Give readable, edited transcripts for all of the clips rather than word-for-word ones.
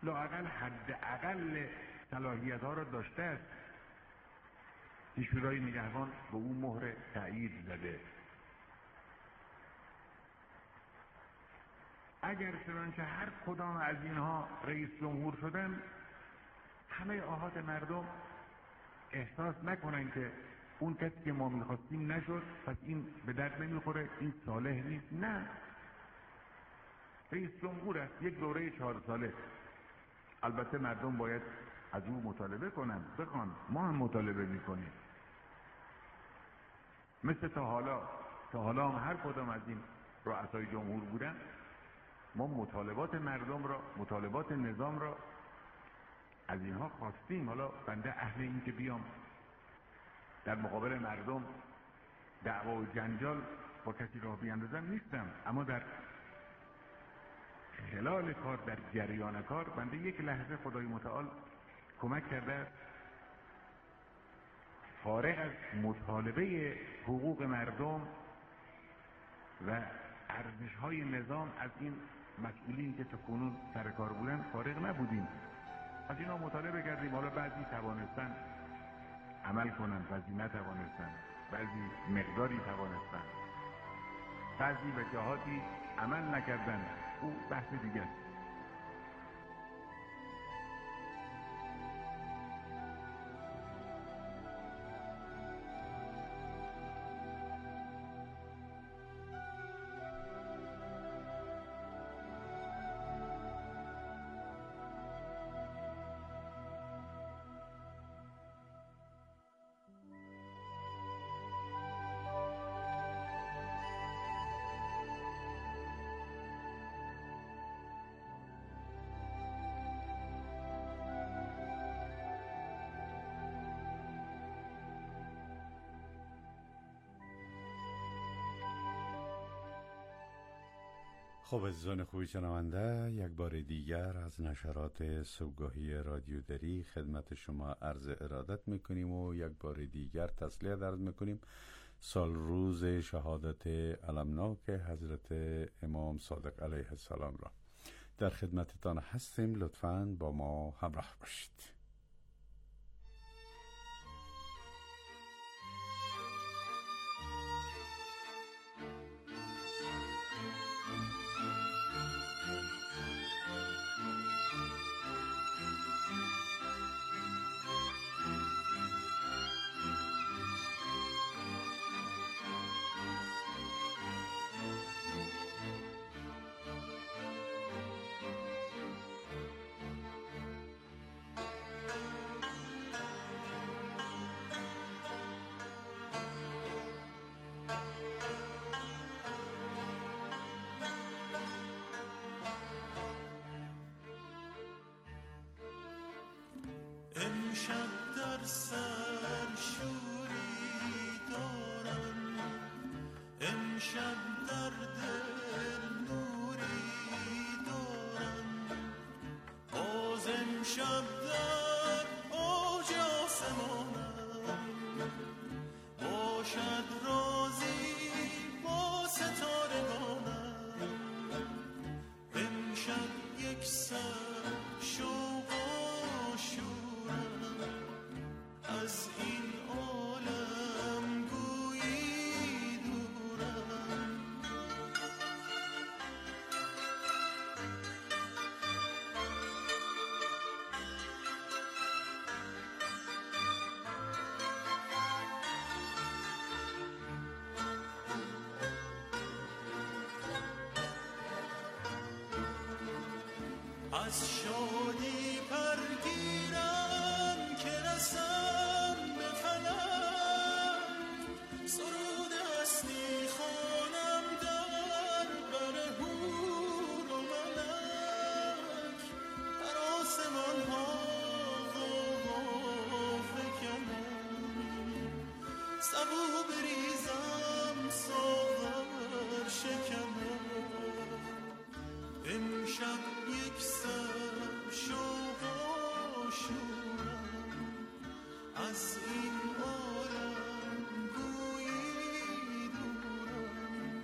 لااقل حداقل صلاحیت ها را داشته است که شورای نگهبان به اون مهر تأیید زده. اگر چنانچه هر کدام از اینها رئیس جمهور شدن، همه آحاد مردم احساس نکنن که اون کسی که ما میخواستیم نشد، پس این به درد نمیخوره، این صالح نیست. نه، رئیس جمهور است، یک دوره 4 ساله. البته مردم باید از او مطالبه کنن، بخوان، ما هم مطالبه میکنیم. مثل تا حالا هم هر کدام از این رؤسای جمهور بودن، ما مطالبات مردم را، مطالبات نظام را از اینها خواستیم. حالا بنده اهل این که بیام در مقابل مردم دعوا و جنجال با کسی راه بیاندازم نیستم، اما در خلال کار، در جریان کار، بنده یک لحظه خدای متعال کمک کرده فارغ از مطالبه حقوق مردم و ارزش‌های نظام از این مسئولین که تا کنون سر کار بودن فارغ نبودیم. از اینا مطالبه کردیم. حالا بعضی توانستن عمل کنن، بعضی نتوانستن، بعضی مقداری توانستن، بعضی به جهاتی عمل نکردن. او بحث دیگه است. خب عزیزان خوبی شنونده، یک بار دیگر از نشرات صبحگاهی رادیو دری خدمت شما عرض ارادت میکنیم و یک بار دیگر تسلیت عرض میکنیم سال روز شهادت المناک حضرت امام صادق علیه السلام را. در خدمتتان هستیم، لطفاً با ما همراه باشید. امشب در سر شوری دارم، امشب در دل نوری دارم، باز امشب در اوج آسمانم، باشد رازی با ستارگانم. امشب یک سر شوق و شورم، از این عالم گویی دورم. از شادی پرگیرم که رسم به فلک، سرود اصلی خوانم در بر حور و ملک، در آسمان ها فکنم، سبو بریزم ساغر شکنم. امشب یک سر شوق و شورم، از این عالم گویی دورم.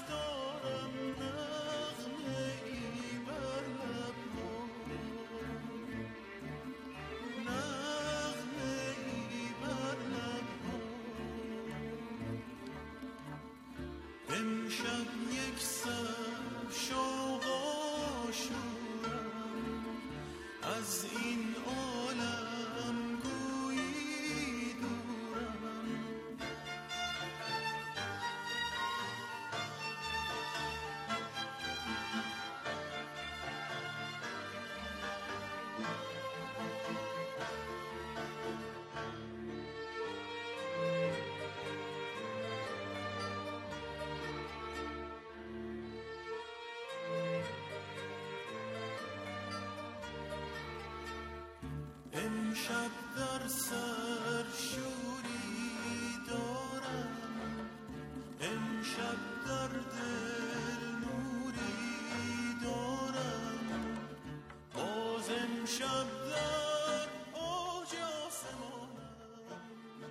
امشب در سر شوری دارم، امشب در دل نوری دارم، باز امشب در اوج آسمانم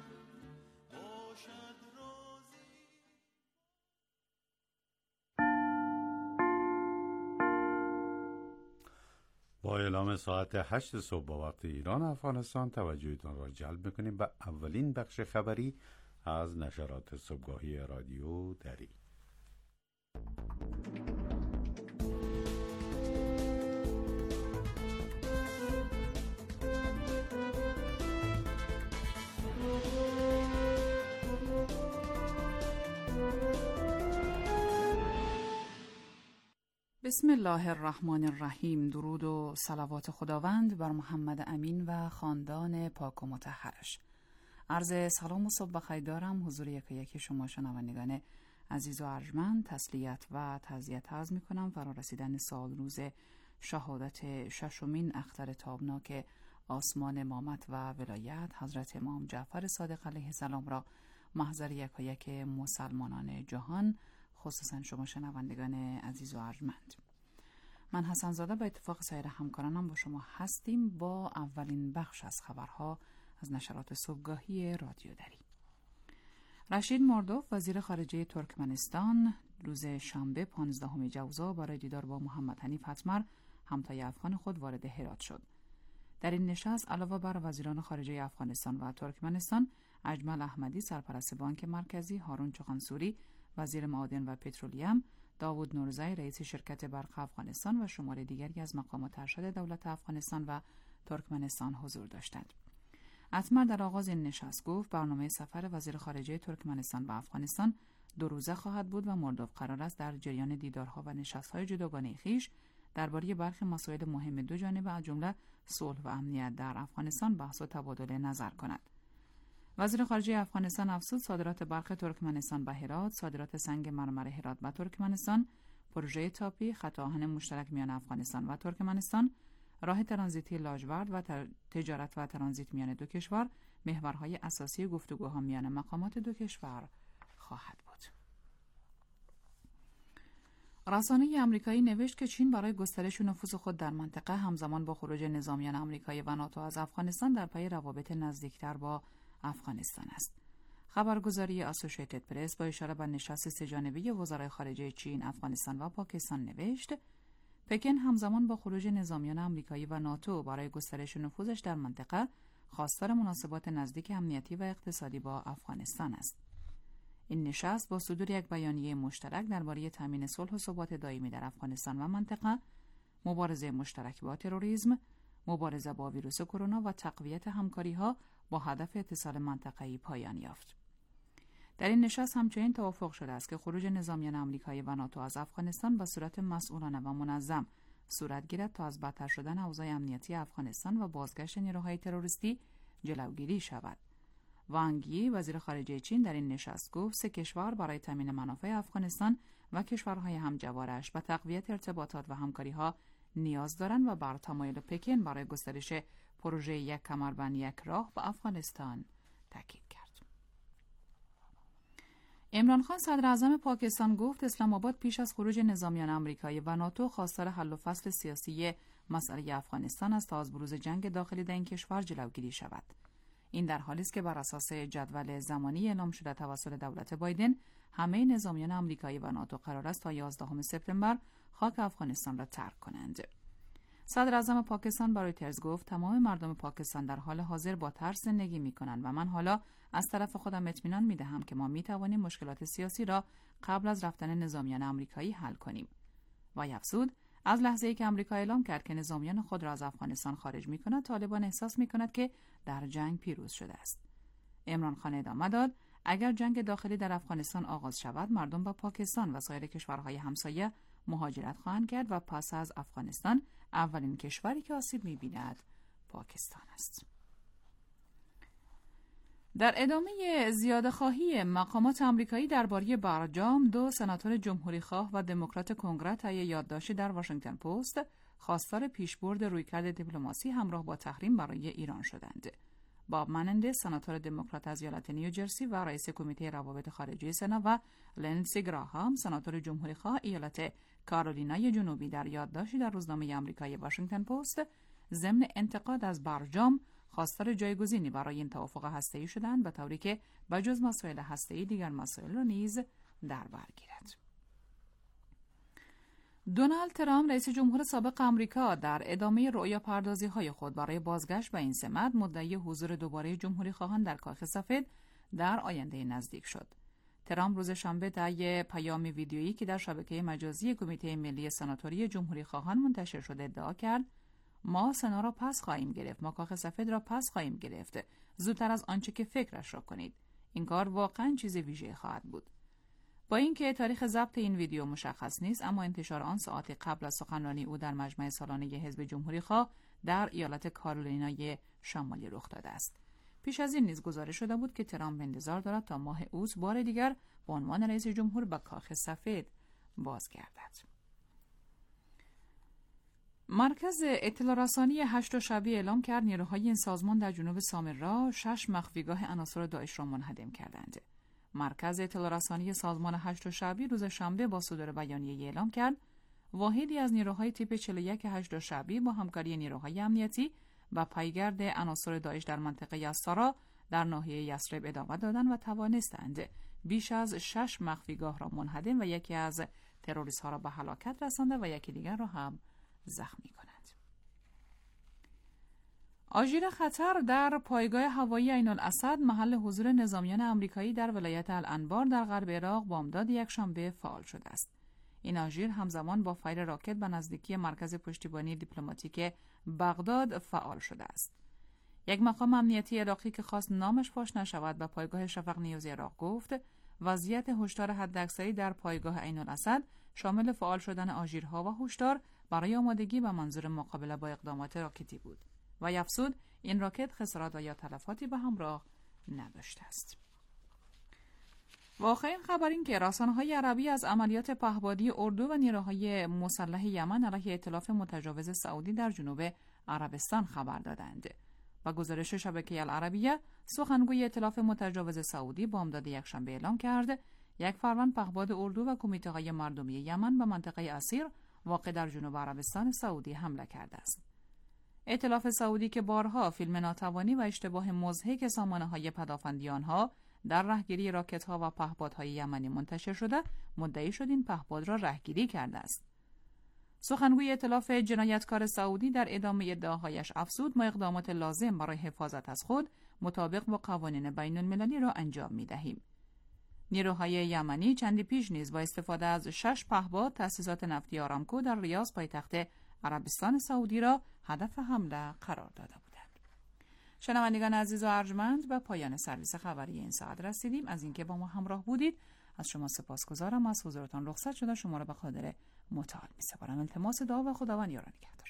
باشد رازی. با اعلام ساعت 8 صبح با وقت ایران افغانستان توجهتان را جلب می‌کنیم به اولین بخش خبری از نشرات صبحگاهی رادیو دری. بسم الله الرحمن الرحیم. درود و صلوات خداوند بر محمد امین و خاندان پاک و مطهرش. عرض سلام و صبح بخیر دارم حضور یکی شما شنوندگان عزیز و ارجمند. تسلیت و تعزیت عرض می کنم فرا رسیدن سال روز شهادت ششمین اختر تابناک آسمان امامت و ولایت حضرت امام جعفر صادق علیه السلام را محضر یک مسلمانان جهان، خصوصا شما شنوندگان عزیز و ارجمند. من حسن زاده با اتفاق سایر همکارانم با شما هستیم با اولین بخش از خبرها از نشرات صبحگاهی رادیو دری. رشید مردوف وزیر خارجه ترکمنستان روز شنبه 15 جوزا برای دیدار با محمد حنیف اتمر همتای افغان خود وارد هرات شد. در این نشست علاوه بر وزیران خارجه افغانستان و ترکمنستان، اجمل احمدی سرپرست بانک مرکزی، هارون چخانسوری وزیر معادن و پترولیم، داوود نورزی رئیس شرکت برق افغانستان و شمار دیگری از مقامات ارشد دولت افغانستان و ترکمنستان حضور داشتند. اتمر در آغاز این نشست گفت برنامه سفر وزیر خارجه ترکمنستان و افغانستان 2 روزه خواهد بود و مردوف قرار است در جریان دیدارها و نشست‌های جداگانه خویش درباره برخی مسائل مهم دو جانبه از جمله صلح و امنیت در افغانستان بحث و تبادل نظر کند. وزیر خارجه افغانستان افزود صادرات برق ترکمنستان به هرات، صادرات سنگ مرمر هرات به ترکمنستان، پروژه تاپی، خط آهن مشترک میان افغانستان و ترکمنستان، راه ترانزیتی لاجورد و تجارت و ترانزیت میان دو کشور محورهای اساسی گفتگوها میان مقامات دو کشور خواهد بود. رسانه آمریکایی نوشت که چین برای گسترش نفوذ خود در منطقه همزمان با خروج نظامیان آمریکایی و ناتو از افغانستان در پی روابط نزدیکتر با افغانستان است. خبرگزاری اسوسییتد پرس با اشاره به نشست سه‌جانبه وزرای خارجه چین، افغانستان و پاکستان نوشت پکن همزمان با خروج نظامیان آمریکایی و ناتو برای گسترش نفوذش در منطقه خواستار مناسبات نزدیک امنیتی و اقتصادی با افغانستان است. این نشست با صدور یک بیانیه مشترک درباره تامین صلح و ثبات دائمی در افغانستان و منطقه، مبارزه مشترک با تروریسم، مبارزه با ویروس کرونا و تقویت همکاری‌ها با هدف اتصال منطقه‌ای پایان یافت. در این نشست همچنین توافق شده است که خروج نظامیان آمریکایی و ناتو از افغانستان به صورت مسئولانه و منظم صورت گیرد تا از بدتر شدن اوضاع امنیتی افغانستان و بازگشت نیروهای تروریستی جلوگیری شود. وانگ یی وزیر خارجه چین در این نشست گفت 3 کشور برای تامین منافع افغانستان و کشورهای همجوارش به تقویت ارتباطات و همکاری‌ها نیاز دارند و بر تمایل پکن برای گسترش پروژه یک کمربند یک راه به افغانستان تاکید کرد. عمران خان صدر اعظم پاکستان گفت اسلام آباد پیش از خروج نظامیان آمریکایی و ناتو خواستار حل و فصل سیاسی مسئله افغانستان است تا از بروز جنگ داخلی در این کشور جلوگیری شود. این در حالی است که بر اساس جدول زمانی اعلام شده توسط دولت بایدن همه نظامیان آمریکایی و ناتو قرار است تا 11 سپتامبر خاک افغانستان را ترک کنند. صدر اعظم پاکستان با رویترز گفت تمام مردم پاکستان در حال حاضر با ترس زندگی می‌کنند و من حالا از طرف خودم اطمینان می‌دهم که ما می‌توانیم مشکلات سیاسی را قبل از رفتن نظامیان آمریکایی حل کنیم. و افزود از لحظه‌ای که آمریکا اعلام کرد که نظامیان خود را از افغانستان خارج می‌کند، طالبان احساس می‌کند که در جنگ پیروز شده است. عمران خان ادامه داد اگر جنگ داخلی در افغانستان آغاز شود، مردم به پاکستان و سایر کشورهای همسایه مهاجرت خواهند کرد و پس از افغانستان اولین کشوری که آسیب می‌بیند پاکستان است. در ادامه زیاده‌خواهی مقامات آمریکایی درباره برجام، 2 سناتور جمهوری‌خواه و دموکرات کنگره طی یادداشتی در واشنگتن پست خواستار پیشبرد رویکرد دیپلماسی همراه با تحریم برای ایران شدند. باب منندز، سناتور دموکرات از ایالت نیوجرسی و رئیس کمیته روابط خارجی سنا، و لندسی گراهام، سناتور جمهوری‌خواه ایالت کارولینای جنوبی، در یادداشتی در روزنامه آمریکایی واشنگتن پست ضمن انتقاد از برجام خواستار جایگزینی برای این توافق هسته‌ای شدند، به طوری که بجز مسائل هسته‌ای دیگر مسائل را نیز در بر گیرد. دونالد ترامپ، رئیس جمهور سابق آمریکا، در ادامه رؤیاپردازی‌های خود برای بازگشت به این سمت مدعی حضور دوباره جمهوری‌خواهان در کاخ سفید در آینده نزدیک شد. ترامپ روز شنبه طی پیامی ویدیویی که در شبکه مجازی کمیته ملی سناتوری جمهوری‌خواهان منتشر شده ادعا کرد ما سنا را پس خواهیم گرفت، ما کاخ سفید را پس خواهیم گرفت، زودتر از آنچه که فکرش را کنید. این کار واقعاً چیز ویژه‌ای خواهد بود. با اینکه تاریخ ضبط این ویدیو مشخص نیست، اما انتشار آن ساعتی قبل از سخنرانی او در مجمع سالانه حزب جمهوری‌خواه در ایالت کارولینای شمالی رخ داده است. پیش از این نیز گزارش شده بود که ترامپ انتظار دارد تا ماه اوت بار دیگر به عنوان رئیس جمهور به کاخ سفید بازگردد. مرکز اطلاع رسانی هشت‌شعبی اعلام کرد نیروهای این سازمان در جنوب سامرا 6 مخفیگاه عناصر داعش را منهدم کردند. مرکز اطلاع رسانی سازمان هشت‌شعبی روز شنبه با صدور بیانیه اعلام کرد واحدی از نیروهای تیپ 41 هشت‌شعبی با همکاری نیروهای امنیتی و پیگرد عناصر داعش در منطقه یسارا در ناحیه یثرب ادامه دادند و توانستند بیش از 6 مخفیگاه را منهدم و یکی از تروریست‌ها را به هلاکت رسانده و یکی دیگر را هم زخمی کند. آژیر خطر در پایگاه هوایی عین الاسد، محل حضور نظامیان آمریکایی در ولایت الانبار در غرب عراق، بامداد یکشنبه فعال شده است. این آژیر همزمان با فیر راکت به نزدیکی مرکز پشتیبانی دیپلماتیک بغداد فعال شده است. یک مقام امنیتی عراقی که خواست نامش فاش نشود به پایگاه شفق نیوز عراق گفت وضعیت هشدار حداکثری در پایگاه عین الاسد شامل فعال شدن آژیرها و هشدار برای آمادگی به منظور مقابله با اقدامات راکتی بود و افزود این راکت خسارات و یا تلفاتی به همراه نداشته است. و آخرین خبر این که رسانه‌های عربی از عملیات پهپادی اردو و نیروهای مسلح یمن علیه ائتلاف متجاوز سعودی در جنوب عربستان خبر دادند. و گزارش شبکه العربیه، سخنگوی ائتلاف متجاوز سعودی بامداد یکشنبه اعلام کرد یک فروند پهپاد اردو و کمیته‌های مردمی یمن به منطقه اسیر واقع در جنوب عربستان سعودی حمله کرده است. ائتلاف سعودی که بارها فیلم ناتوانی و اشتباه مضحک سامانه‌های پدافندی آنها در رهگیری راکت‌ها و پهپادهای یمنی منتشر شده، مدعی شد این پهپاد را رهگیری کرده است. سخنگوی ائتلاف جنایتکار سعودی در ادامه ادعاهایش افزود ما اقدامات لازم برای حفاظت از خود مطابق با قوانین بین‌المللی را انجام می‌دهیم. نیروهای یمنی چندی پیش نیز با استفاده از 6 پهپاد تأسیسات نفتی آرامکو در ریاض پایتخت عربستان سعودی را هدف حمله قرار داده بودند. شنوندگان عزیز و ارجمند، به پایان سرویس خبری این ساعت رسیدیم. از اینکه با ما همراه بودید از شما سپاسگزارم. از حضورتان رخصت شده شما را به خاطر متعال می‌سپارم. التماس دعا و خداوند یار و نگهدار.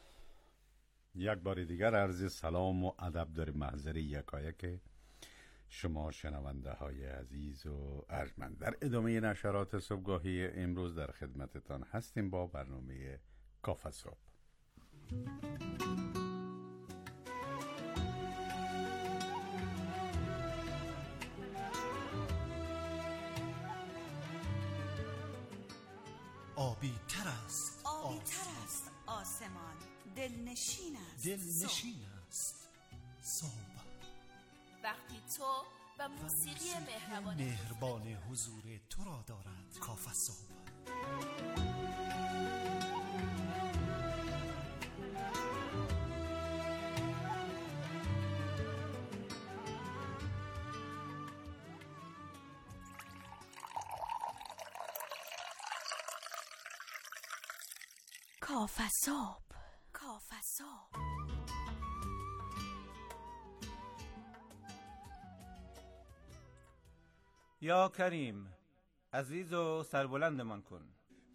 یک بار دیگر عرض سلام و ادب در محضر یکایک شما شنونده های عزیز و ارجمند، در ادامه نشرات صبحگاهی امروز در خدمتتان هستیم با برنامه کافه صبح. آبی تر است آسمان، دلنشین است صبح. وقتی تو و موسیقی مهربان حضور تو را دارد کافه صبح. کافه صبح. یا کریم، عزیز و سربلندمان کن.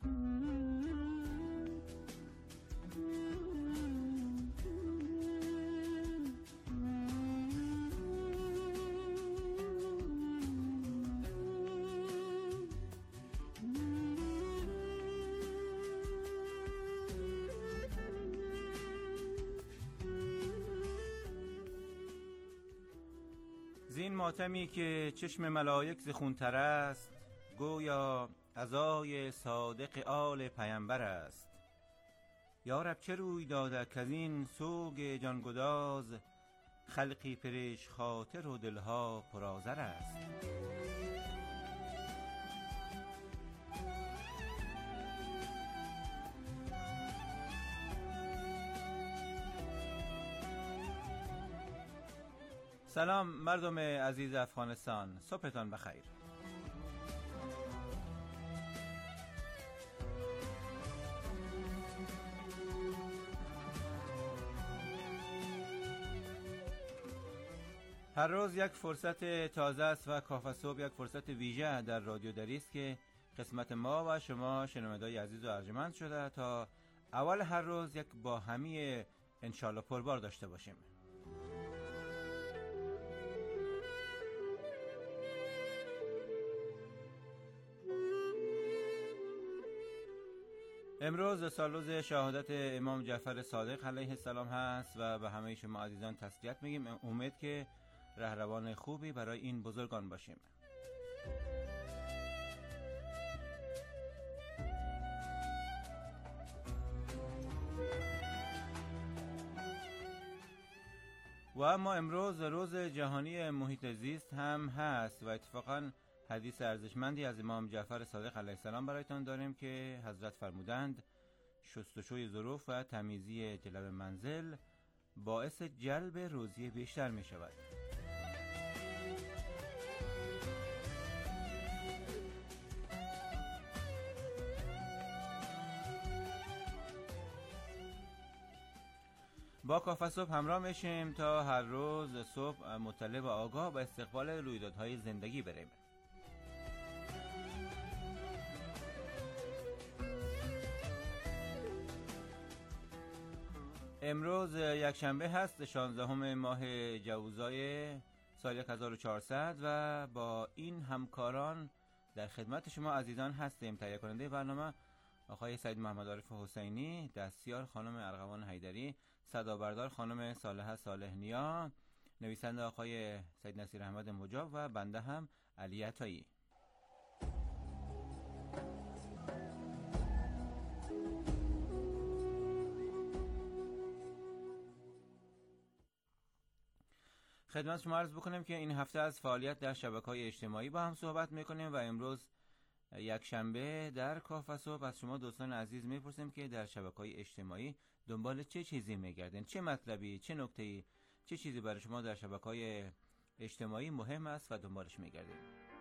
زین ماتمی که چشم ملائک ز خونتر است، گویا عزای صادق آل پیامبر است. یا رب چه روی داده که از این سوگ جانگداز، خلقی پرش خاطر و دلها پرآذر است. سلام مردم عزیز افغانستان، صبحتان بخیر. هر روز یک فرصت تازه است و کافه صبح یک فرصت ویژه در رادیو دری است که قسمت ما و شما شنوندگان عزیز و ارجمند شده تا اول هر روز یک باهمی انشالله پربار داشته باشیم. امروز سالروز شهادت امام جعفر صادق علیه السلام هست و به همه شما عزیزان تسلیت میگیم. امید که رهروان خوبی برای این بزرگان باشیم. و اما امروز روز جهانی محیط زیست هم هست و اتفاقاً حدیث ارزشمندی از امام جعفر صادق علیه السلام برایتان داریم که حضرت فرمودند شستشوی ظروف و تمیزی جلب منزل باعث جلب روزی بیشتر می شود. با کافه صبح همراه میشیم تا هر روز صبح مطلع و آگاه به استقبال رویدادهای زندگی بریم. امروز یک شنبه هست، 16 ماه جوزای سال 1400 و با این همکاران در خدمت شما عزیزان هستیم. تهیه کننده برنامه آقای سید محمد عارف حسینی، دستیار خانم ارغوان حیدری، صدابردار خانم صالحه صالح نیا، نویسنده آقای سید نصیر احمد مجاب و بنده هم علی عطایی. خدمت شما عرض بکنیم که این هفته از فعالیت در شبکه‌های اجتماعی با هم صحبت میکنیم و امروز یک شنبه در کافه صبح از شما دوستان عزیز میپرسیم که در شبکه‌های اجتماعی دنبال چه چیزی میگردین، چه مطلبی، چه نکته‌ای، چه چیزی برای شما در شبکه‌های اجتماعی مهم است و دنبالش میگردین.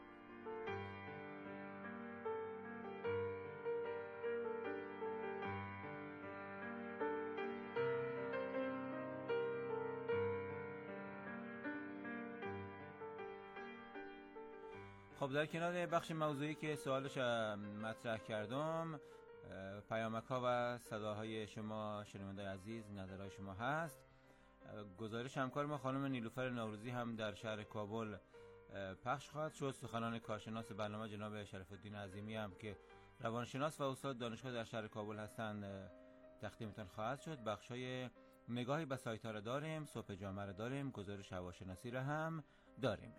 خب در کنار بخش موضوعی که سوالش مطرح کردم، پیامک ها و صداهای شما شنونده عزیز، نظرهای شما هست. گزارش همکار ما خانم نیلوفر نوروزی هم در شهر کابل پخش خواهد شد. سخنان کارشناس برنامه جناب شرف الدین عظیمی هم که روانشناس و استاد دانشگاه در شهر کابل هستند تقدیمتان خواهد شد. بخشای نگاهی به سایت ها را داریم، صبح جامعه را داریم، گزارش هواشناسی را هم داریم.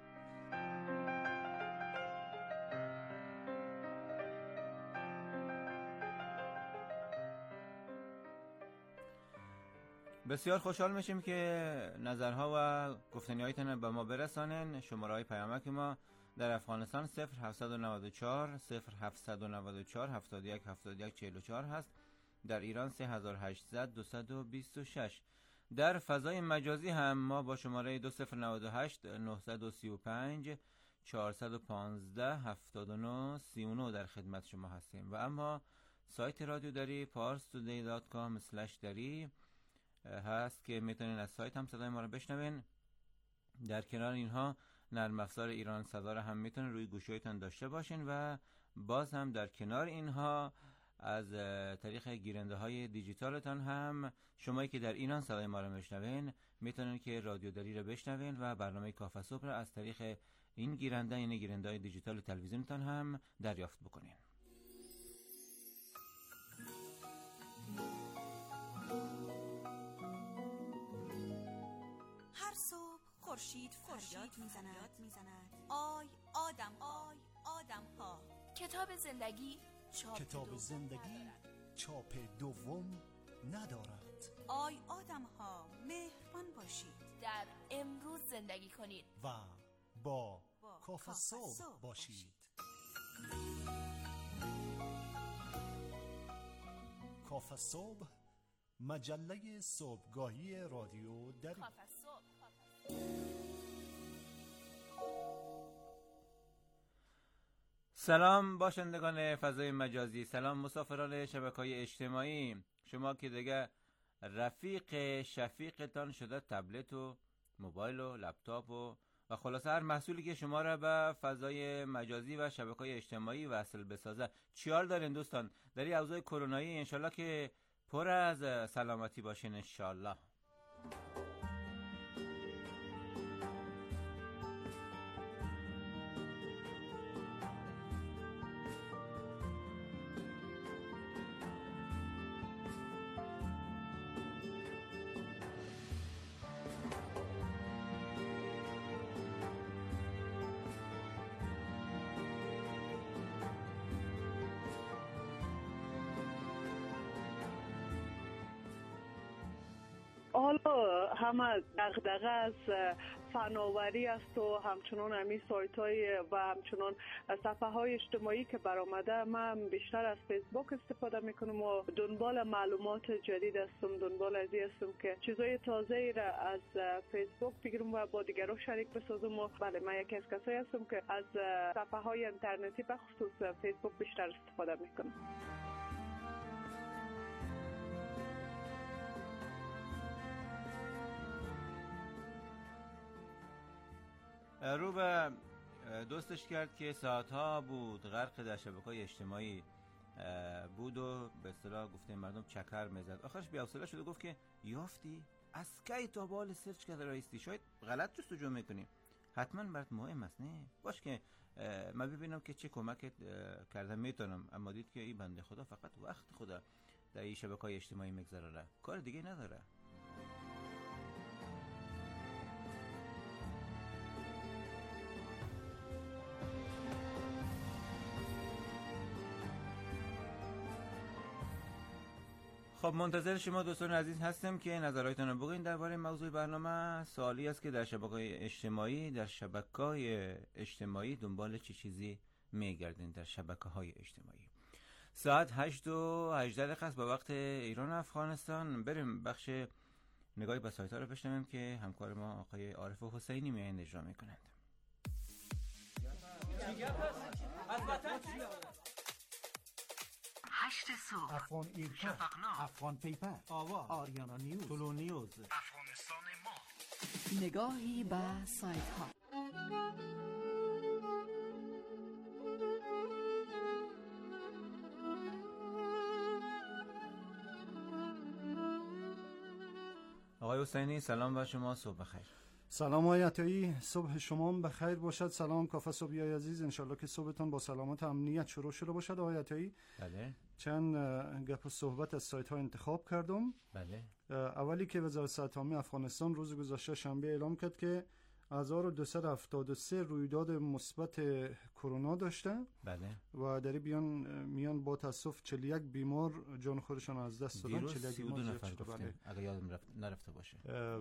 بسیار خوشحال میشیم که نظرها و گفتنی‌هایتان به ما برسانین. شماره‌های پیامک ما در افغانستان 0794 0794 71 71 44 هست. در ایران 3800 226. در فضای مجازی هم ما با شماره 2098 935 415 79 39 در خدمت شما هستیم. و اما سایت رادیو دری parstoday.com/dari هست که میتونین از سایت هم صدای ما رو بشنوین. در کنار اینها نرم افزار ایران صدا رو هم میتونین روی گوشیتون داشته باشین و باز هم در کنار اینها از طریق گیرنده های دیجیتالتان هم شمایی که در ایران صدای ما رو میشنوین میتونین که رادیو دری رو بشنوین و برنامه کافه صبح رو از طریق این گیرنده، یعنی گیرنده های دیجیتال تلویزیونتان هم دریافت بکنین. هر صبح خورشید فریاد میزند آی آدم ها. کتاب زندگی چاپ دوم ندارد. آی آدم ها مهربان باشید، در امروز زندگی کنید و با کافه صبح باشید. کافه صبح، مجله صبحگاهی رادیو دری. کافه صبح. سلام باشندگان فضای مجازی، سلام مسافران شبکه‌های اجتماعی، شما که دیگه رفیق شفیقتان شده تبلت و موبایل و لپتاپ و خلاصه هر محصولی که شما را به فضای مجازی و شبکه‌های اجتماعی وصل بسازه. چیال دارین دوستان؟ در این اوضاع کرونایی انشالله که پر از سلامتی باشین انشالله. حالا همه دغدغه از فناوری است و همچنان همین سایت های و همچنان صفحه های اجتماعی که برآمده. من بیشتر از فیسبوک استفاده میکنم و دنبال معلومات جدید هستم، دنبال از این هستم که چیزای تازه را از فیسبوک بگیرم و با دیگران شریک بسازم. و بله، من یکی از کسایی هستم که از صفحه های اینترنتی به خصوص فیسبوک بیشتر استفاده میکنم. رو به دوستش کرد که ساعتها بود غرق در شبکه‌های اجتماعی بود و به اصطلاح گفتیم مردم چکر میزد. آخرش بی‌حوصله شد و گفت که یافتی از کی تا بال سرچ کرده رایستی، شاید غلط جستجو میکنی، حتما برات مهم است. نه باش که من ببینم که چه کمکت کردم میتونم. اما دید که این بنده خدا فقط وقت خدا در این شبکه‌های اجتماعی میگذره، کار دیگه نداره. خب منتظر شما دوستان عزیز هستم که نظراتتون رو بگین درباره موضوع برنامه. سوالی است که در شبکه‌های اجتماعی دنبال چه چیزی میگردین در شبکه‌های اجتماعی. ساعت 8:18 است به وقت ایران و افغانستان. بریم بخش نگاهی به سایت‌ها رو بشنویم که همکار ما آقای عارف حسینی میایند اجرا میکنند. هشت صبح، افغان ایرکا، شفقنامه، افغان پیپر، آوا، آریانا نیوز، تولو نیوز، افغانستان ما. نگاهی به سایت ها. آقای حسینی سلام بر شما، صبح بخیر. سلام آقای عطایی، صبح شما بخیر باشد. سلام کافه صبحی عزیز، انشالله که صبحتان با سلامت و امنیت شروع شده باشد. آقای عطایی بله. چند گپ و صحبت از سایت ها انتخاب کردم. بله. اولی که وزارت صحت عامه افغانستان روز گذشته شنبه اعلام کرد که 1273 رویداد مثبت کرونا داشته. بله. و در میان با تاسف 41 بیمار جان خودشان از دست دادن. 41 بیمار زیاد شده. بله. اگه یادم نرفته باشه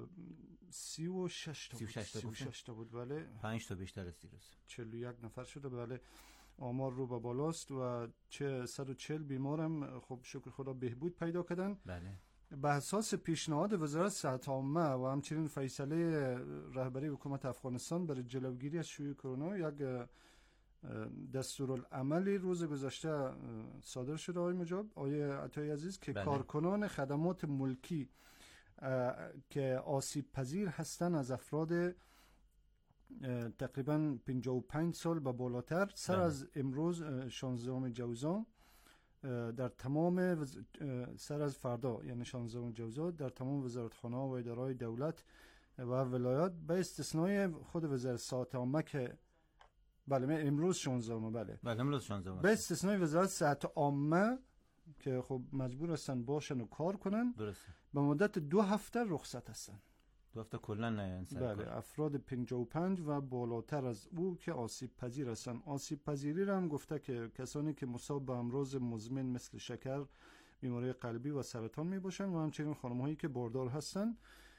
36 تا بود. بله 5 تا بیشتر از دیروز 41 نفر شده. بله آمار رو به بالاست و 140 بیمارم خب شکر خدا بهبود پیدا کردن. بله. به اساس پیشنهاد وزارت صحت عامه و همچنین فیصله رهبری حکومت افغانستان برای جلوگیری از شیوع کرونا یک دستورالعملی روز گذشته صادر شده آقای مجاب، آقای عطایی عزیز، که کارکنان خدمات ملکی که آسیب پذیر هستند از افراد تقریبا 55 سال به بالاتر سر از امروز 16 جوزا در تمام سر از فردا یعنی 16 جوزا در تمام وزارتخانه و ادارهای دولت و ولایات به استثنای خود وزارت صحت عامه که بله امروز 16 بله امروز 16 به استثنای وزارت صحت عامه که خب مجبور هستن باشن و کار کنن. درسته. به مدت 2 هفته رخصت هستن. 2 هفته کلا نه بله افراد 55 و بالاتر از او که آسیب پذیر هستن. آسیب پذیری را هم گفته که کسانی که مصاب به امراض مزمن مثل شکر، بیماری قلبی و سرطان می باشن و همچنین خانم هایی که باردار هستن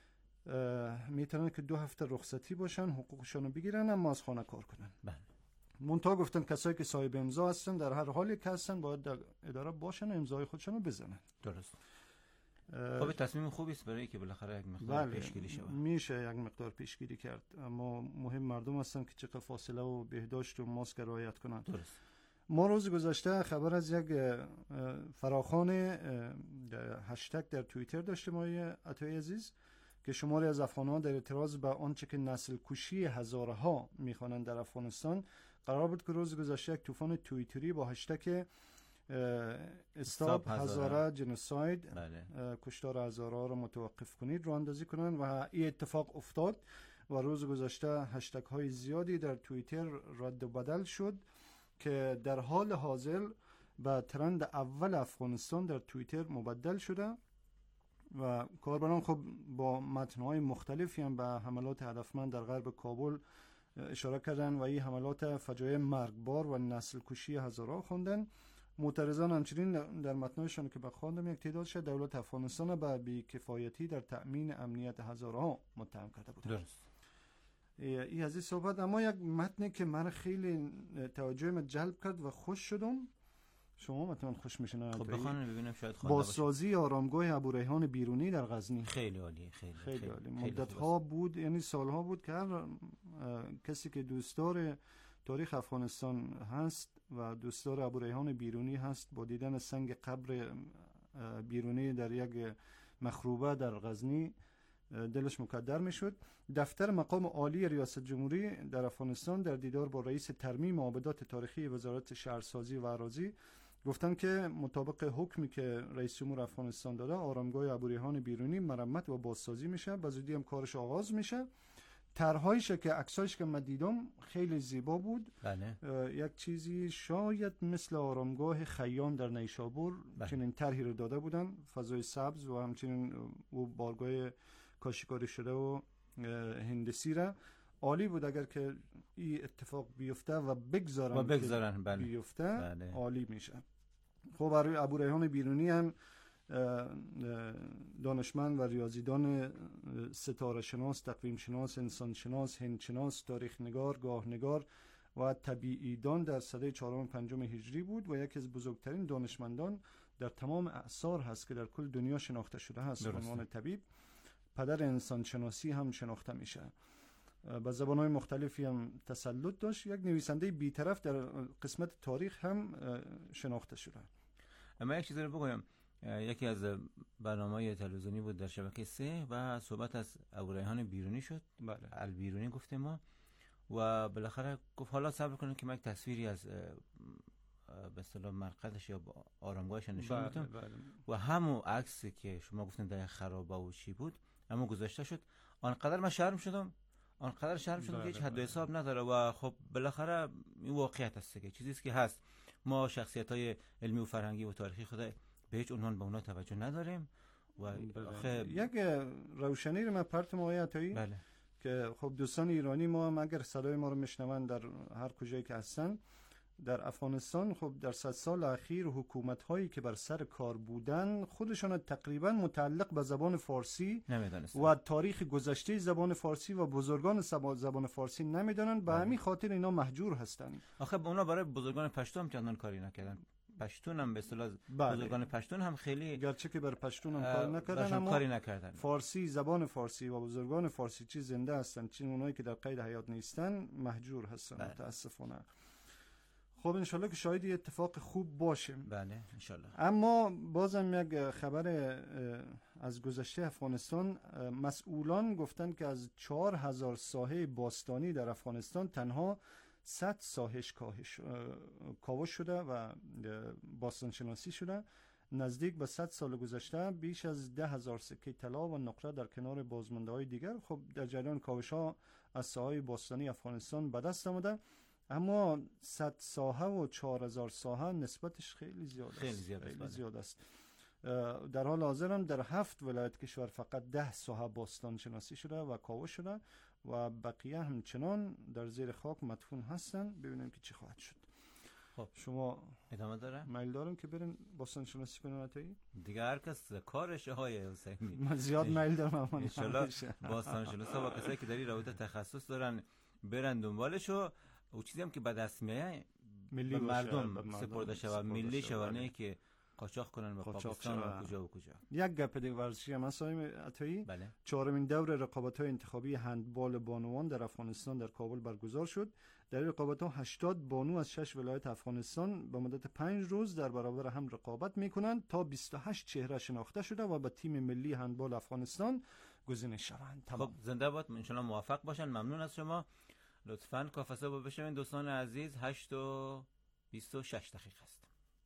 میتونن که 2 هفته رخصتی باشن، حقوقشون رو بگیرن اما از خانه کار کنن. بله. منتها گفتن کسایی که صاحب امضا هستن در هر حالی که هستن باید در اداره باشن و امضای خودشون رو بزنن. درست. خب تصمیم خوبی است برای که بالاخره یک مقدار پیشگیری شود. میشه یک مقدار پیشگیری کرد اما مهم مردم هستن که چقدر فاصله و بهداشت و ماسک رعایت کنند. درست. ما روز گذشته خبر از یک فراخوان هشتگ در توییتر داشتیم آقای عطایی عزیز که شماری از افغان‌ها در اعتراض به آنچه که نسل کشی هزارها میخوانند در افغانستان قرار بود که روز گذشته یک طوفان توییتری با هشتگ استاپ هزاره جنوساید کشتار هزاره را متوقف کنید رو اندازی کنند و این اتفاق افتاد و روز گذشته هشتگ های زیادی در توییتر رد و بدل شد که در حال حاضر به ترند اول افغانستان در توییتر مبدل شده و کاربران خب با متن‌های مختلفی هم به حملات هدفمند در غرب کابل اشاره کردن و این حملات فجایع مرگبار و نسل کشی هزارها خوندن. معترضان همچنین در متن‌هایشان که بخواندم یک تعداد شد دولت افغانستان به بی‌کفایتی در تأمین امنیت هزارها متهم کرده بود. درست. این از این صحبت. اما یک متنی که من خیلی توجهم جلب کرد و خوش شدم، شما مثلا خوش میشن خب بخوام ببینم شاید بازسازی آرامگاه ابوریحان بیرونی در غزنی. خیلی عالی. خیلی عالی. مدت‌ها بود یعنی سالها بود که هر کسی که دوستدار تاریخ افغانستان هست و دوستدار ابوریحان بیرونی هست با دیدن سنگ قبر بیرونی در یک مخروبه در غزنی دلش مکدر میشد. دفتر مقام عالی ریاست جمهوری در افغانستان در دیدار با رئیس ترمیم معابدات تاریخی وزارت شهرسازی و اراضی گفتن که مطابق حکمی که رئیس جمهور افغانستان داده آرامگاه ابوریحان بیرونی مرمت و بازسازی میشه، به زودی هم کارش آغاز میشه. طرحهایش که عکسایش که من دیدم خیلی زیبا بود. بله. یک چیزی شاید مثل آرامگاه خیام در نیشابور چنین طرحی رو داده بودن، فضای سبز و همچنین و بارگاه کاشیکاری شده و هندسی را عالی بود. اگر که این اتفاق بیفته و بگذارن بله. بیفته بله. عالی میشه. خب برای ابوریحان بیرونی هم دانشمند و ریاضیدان ستاره شناس، تقویم شناس، انسان شناس، هند شناس، تاریخ نگار، گاه نگار و طبیعی دان در سده 4 و 5 هجری بود و یکی از بزرگترین دانشمندان در تمام اعصار هست که در کل دنیا شناخته شده هست. به عنوان طبیب پدر انسان شناسی هم شناخته میشه. به زبان‌های مختلفی هم تسلط داشت. یک نویسنده بی‌طرف در قسمت تاریخ هم شناخته شده. اما یک چیزی رو بگویم، یکی از برنامه‌های تلویزیونی بود در شبکه 3 و صحبت از ابوریحان بیرونی شد. بله. البیرونی گفتیم ما و بالاخره گفت حالا صبر کنید که من یک تصویری از به اصطلاح مرقدش یا آرامگاهش نشون میدم. و همون عکسی که شما گفتین در خرابه و چی بود اما گذاشته شد. آنقدر من شرم شدم آنقدر شرم شده که هیچ حد و بله. حساب نداره و خب بالاخره این واقعیت هست که چیزی است که هست. ما شخصیت‌های علمی و فرهنگی و تاریخی خود به هیچ عنوان به اونا توجه نداریم و آخه یک روشنی رو من پرتم آقای عطایی بله که خب دوستان ایرانی ما هم اگر صدای ما رو میشنون در هر کجایی که هستن، در افغانستان خب در 100 سال اخیر حکومت هایی که بر سر کار بودن خودشان تقریبا متعلق به زبان فارسی نمیدانستن و تاریخ گذشته زبان فارسی و بزرگان زبان فارسی نمیدانند، به همین خاطر اینا محجور هستند. آخه اونا برای بزرگان پشتو هم چندان کاری نکردن. پشتون هم به اصطلاح بله. بزرگان پشتون هم خیلی گرچه که بر پشتون هم کار نکردن برشون اما کاری نکردن. فارسی، زبان فارسی و بزرگان فارسی چی زنده هستند چی اونایی که در قید حیات نیستن محجور هستن. بله. متاسفانه. خب انشالله که شاید یه اتفاق خوب باشه. بله انشالله. اما بازم یک خبر از گذشته افغانستان، مسئولان گفتند که از 4000 ساحه باستانی در افغانستان تنها 100 ساحش کاوش شده و باستان شناسی شده. نزدیک به 100 سال گذشته بیش از 10,000 سکه طلا و نقره در کنار بازمانده های دیگر خب در جریان کاوش ها از ساحه باستانی افغانستان به دست آمده. اما 100 ساحه و 4000 ساحه نسبتش خیلی زیاد است. خیلی زیاد است. در حال حاضر هم در 7 ولایت کشور فقط 10 ساحه باستان شناسی شده و کاوش شده و بقیه همچنان در زیر خاک مدفون هستن. ببینیم که چی خواهد شد. خب شما ادامه داره؟ میل دارم که برین باستان شناسی کنین عطایی؟ دیگه هر کس کارش های حسینی. من زیاد میل دارم. ان شاءالله باستان شناسا و کسایی که در این رابطه تخصص دارن برن دنبالش و چیزی هم که به دست میاد ملی مردم سپرده شود، ملی شونه که قاچاق کنن به پاکستان و کجا و کجا. یک گپ دیگه ورزشی هم هست عطایی. بله. 4مین دور رقابت‌های انتخابی هندبال بانوان در افغانستان در کابل برگزار شد. در رقابت‌ها 80 بانو از 6 ولایت افغانستان به مدت 5 روز در برابر هم رقابت می‌کنند تا 28 چهره شناخته شده و به تیم ملی هندبال افغانستان گزینش شوند. خب زنده باد، ان شاءالله موفق باشن. ممنون از شما. لطفاً کافه با بشوین دوستان عزیز. 8:26 دقیقه است.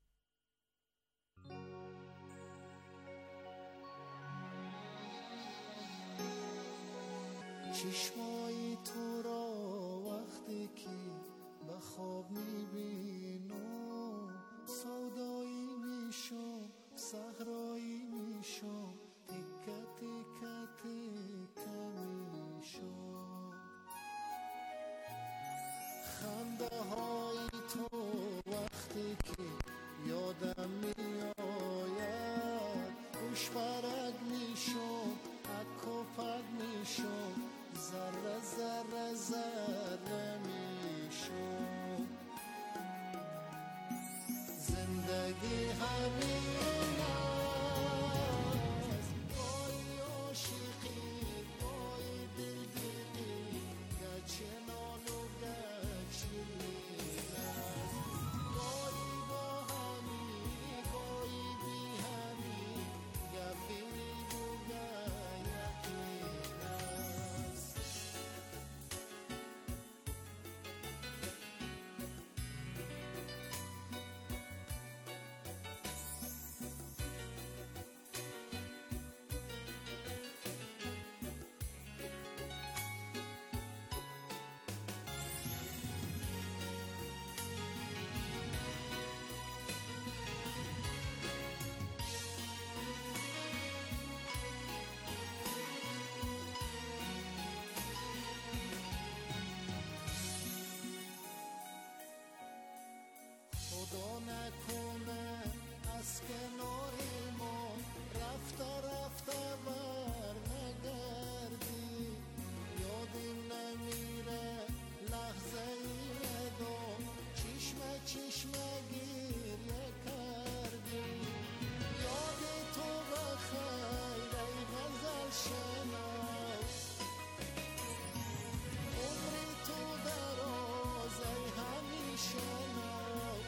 چشمای تو را وقتی که به خواب میبینم سودایی میشم، صحرایی میشم، تکه تکه تکه میشم. خنده های تو وقتی که یادم میآید خوش برگ میشم، اک و پک میشم، ذره ذره ذره میشم. زندگی همین است، گاهی عاشقی گاهی دلگیری، گرچه نال و گرچه نیل است. گاهی با همی گاهی بی همی، گپی میگو گه یقین است. خدا نکنه از کنار ما رفته رفته بر نگردی، یادم نمیره لحظه ای دو چشمه چشمه گریه کردی. یاد تو بخیر ای غزل شناس، عمر تو دراز ای همیشه ناز.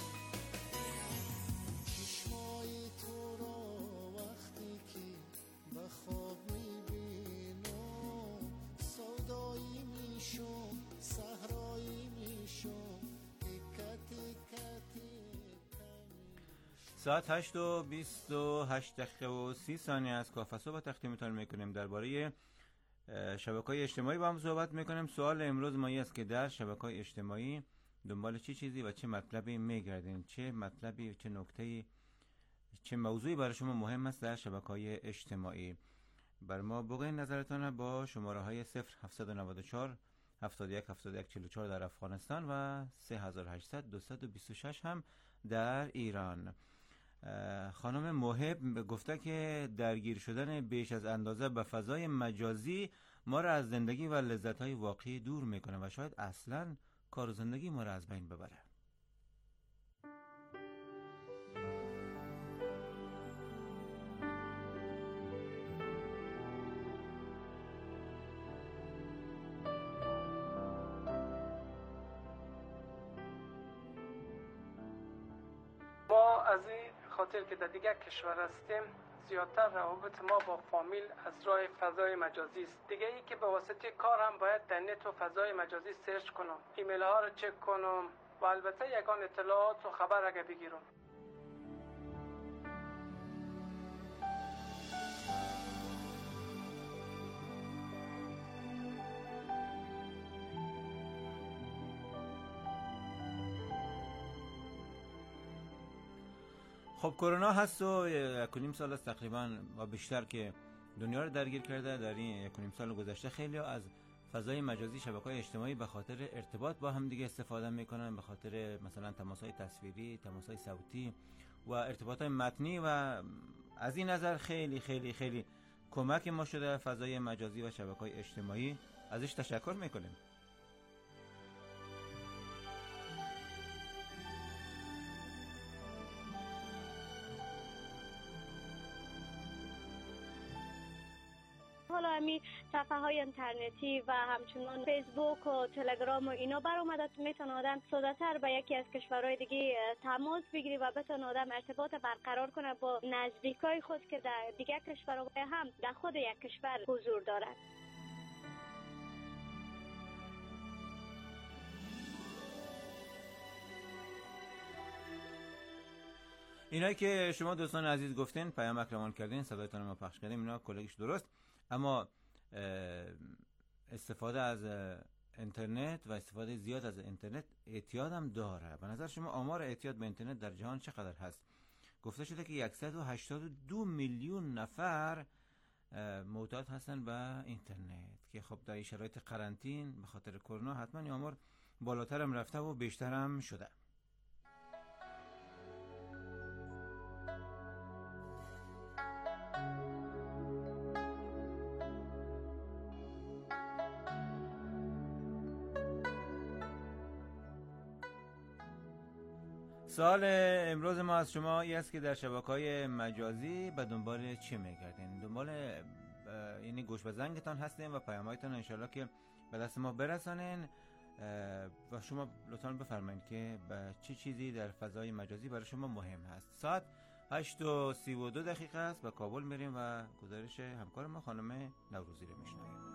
چشمای تو را وقتی که به خواب میبینم سودایی میشم، صحرایی میشم، تکه تکه تکه. ساعت 8:28 دقیقه و 30 ثانیه از کافه صبح تقدیمتان میکنیم درباره شبکه‌های اجتماعی با هم صحبت میکنیم. سوال امروز ما این است که در شبکه‌های اجتماعی دنبال چه چیزی و چه مطلبی میگردین؟ چه مطلبی، چه نکته‌ای، چه موضوعی برای شما مهم است در شبکه‌های اجتماعی؟ بر ما بگوین نظرتان با شماره‌های 0794 71 71 44 در افغانستان و 3800 226 هم در ایران. خانم محب گفته که درگیر شدن بیش از اندازه به فضای مجازی ما را از زندگی و لذت‌های واقعی دور میکنه و شاید اصلاً کار و زندگی ما را از بین ببره. ما از این خاطر که در دیگه کشور هستیم زیادتر روابط ما با فامیل از راه فضای مجازی است. دیگه ای که به واسطه کار هم باید در نت و فضای مجازی سرچ کنم، ایمیل ها رو چک کنم و البته یگان اطلاعات و خبر اگه بگیرم. خب کرونا هست و 1.5 سال است تقریبا و بیشتر که دنیا رو درگیر کرده. در این 1.5 سال گذشته خیلی از فضای مجازی، شبکه‌های اجتماعی به خاطر ارتباط با هم دیگه استفاده میکنن، به خاطر مثلا تماس‌های تصویری، تماس‌های صوتی و ارتباطات متنی، و از این نظر خیلی خیلی خیلی کمک ما شده فضای مجازی و شبکه‌های اجتماعی. ازش تشکر میکنیم. حالا همین صفحه های اینترنتی و همچنان فیسبوک و تلگرام و اینا بر اومده، میتونه آدم ساده‌تر به یکی از کشورهای دیگه تماس بگیری و بتونه آدم ارتباط برقرار کنه با نزدیکای خود که در دیگه کشورها هم در خود یک کشور حضور دارند. اینایی که شما دوستان عزیز گفتین، پیام اکرمان کردین، صدایتان ما پخش کردیم، اینا کلگیش درست، اما استفاده از اینترنت و استفاده زیاد از اینترنت اعتیاد هم داره. به نظر شما آمار اعتیاد به اینترنت در جهان چقدر هست؟ گفته شده که 182 میلیون نفر معتاد هستن به اینترنت که خب در شرایط قرنطین به خاطر کرونا حتما این آمار بالاتر هم رفته و بیشتر هم شده. سوال امروز ما از شما این است که در شبکه‌های مجازی به دنبال چه می‌گردین؟ دنبال یعنی گوش به زنگتان هستین و پیام‌هایتان انشالله که به دست ما برسانین و شما لطفاً بفرمایید که به چه چیزی در فضای مجازی برای شما مهم هست. ساعت 8:32 است. به کابل میریم و گزارش همکار ما خانم نوروزی رو میشنویم.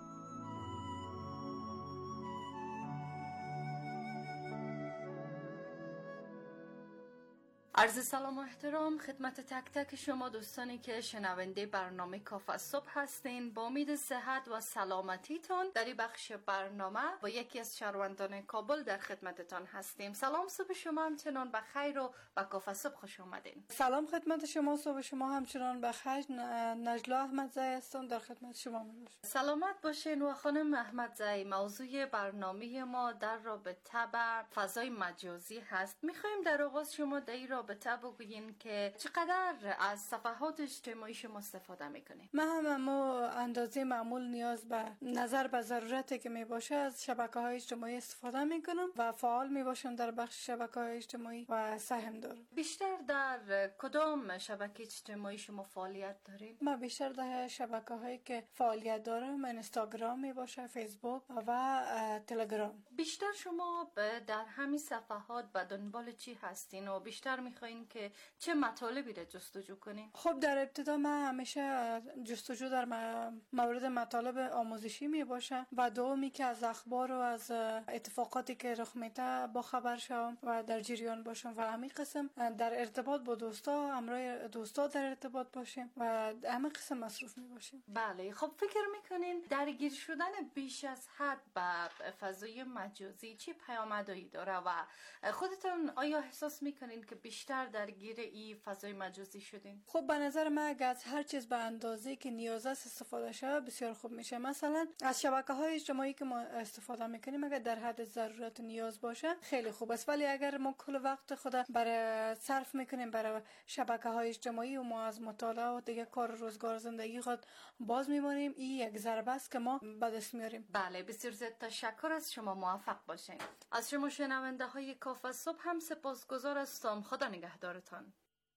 عرض سلام و احترام خدمت تک تک شما دوستانی که شنونده برنامه کافه صبح هستین. با امید صحت و سلامتیتون در این بخش برنامه با یکی از شهروندان کابل در خدمتتان هستیم. سلام، صبح شما همچنان بخیر و به کافه صبح خوش آمدین. سلام خدمت شما، صبح شما همچنان بخیر. نجلا احمدزی هستم، در خدمت شما میباشم. سلامت باشین. و خانم احمدزی، موضوع برنامه ما در رابطه با فضای مجازی هست. میخوایم در آغاز شما در این رابطه بگویین که چقدر از صفحات اجتماعی شما استفاده میکنین؟ من هم اندازه معمول نیاز به نظر به ضرورتی که میباشه از شبکه‌های اجتماعی استفاده میکنم و فعال میباشم در بخش شبکه‌های اجتماعی و سهم دارم. بیشتر در کدام شبکه اجتماعی شما فعالیت دارین؟ من بیشتر در شبکه‌هایی که فعالیت دارم اینستاگرام میباشه، فیسبوک و تلگرام. بیشتر شما در همین صفحات به دنبال چی هستین و بیشتر میخواین که چه مطالبی را جستجو کنین؟ خب در ابتدا من همیشه جستجو در مورد مطالب آموزشی می باشه و دومی که از اخبار و از اتفاقاتی که رخ میده با خبر شوم و در جریان باشم و همین قسم در ارتباط با دوستا، همراه دوستا در ارتباط باشیم و همین قسم مصروف می باشیم. بله. خب فکر میکنین درگیر شدن بیش از حد به فضای مجازی چی پیامدهایی داره و خودتون آیا احساس میکنین که بیشتر درگیر این فضای مجازی شدین؟ خب به نظر من اگر از هر چیز به اندازه‌ای که نیاز است استفاده شه بسیار خوب میشه. مثلا از شبکه‌های اجتماعی که ما استفاده میکنیم اگر در حد ضرورت و نیاز باشه خیلی خوب است، ولی اگر ما کل وقت خود برای صرف میکنیم برای شبکه‌های اجتماعی و ما از مطالعه و دیگه کار روزگار زندگی خود باز میمونیم، این یک ضربه است که ما به دست میاریم. بله، بسیار زیاد تشکر از شما. موفق باشین. از شما شنونده های کافه صبح هم سپاسگزار هستم. خدا نگهدارتان.